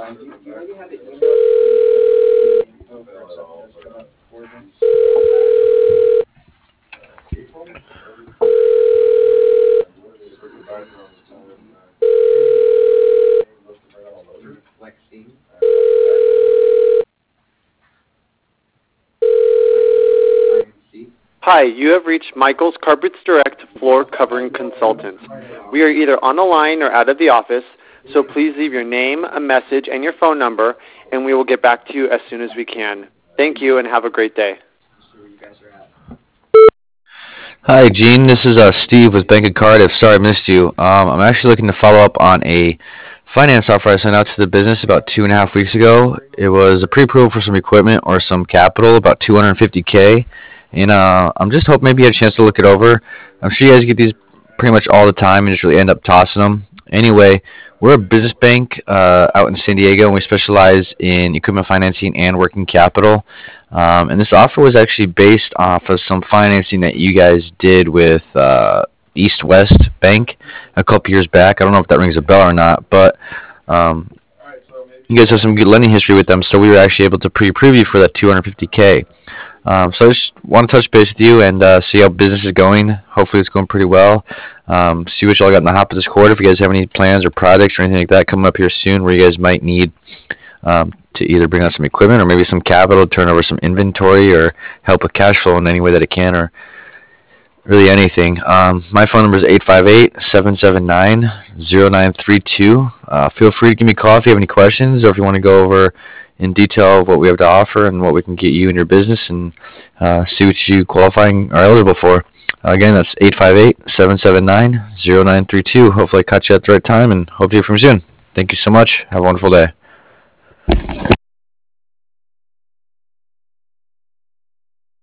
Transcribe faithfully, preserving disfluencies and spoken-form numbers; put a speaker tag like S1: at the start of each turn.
S1: Hi, you have reached Michael's Carpets Direct Floor Covering Consultants. We are either on the line or out of the office, so please leave your name, a message, and your phone number, and we will get back to you as soon as we can. Thank you, and have a great day.
S2: Hi, Gene. This is uh, Steve with Bank of Cardiff. Sorry I missed you. Um, I'm actually looking to follow up on a finance offer I sent out to the business about two and a half weeks ago. It was a pre-approval for some equipment or some capital, about two hundred fifty K. And uh, I'm just hoping maybe you had a chance to look it over. I'm sure you guys get these pretty much all the time and just really end up tossing them. Anyway, we're a business bank uh, out in San Diego, and we specialize in equipment financing and working capital. Um, and this offer was actually based off of some financing that you guys did with uh, East West Bank a couple years back. I don't know if that rings a bell or not, but um, you guys have some good lending history with them, so we were actually able to pre-approve you for that two hundred fifty K. Um, so I just want to touch base with you and uh, see how business is going. Hopefully it's going pretty well. Um, see what y'all got in the hopper this quarter. If you guys have any plans or projects or anything like that coming up here soon where you guys might need um, to either bring on some equipment or maybe some capital, turn over some inventory, or help with cash flow in any way that it can, or really anything. Um, my phone number is eight five eight, seven seven nine, zero nine three two. Uh, feel free to give me a call if you have any questions or if you want to go over in detail of what we have to offer and what we can get you in your business and uh, see what you qualifying are eligible for. Uh, again, that's eight five eight, seven seven nine, zero nine three two. Hopefully I caught you at the right time and hope to hear from you soon. Thank you so much. Have a wonderful day.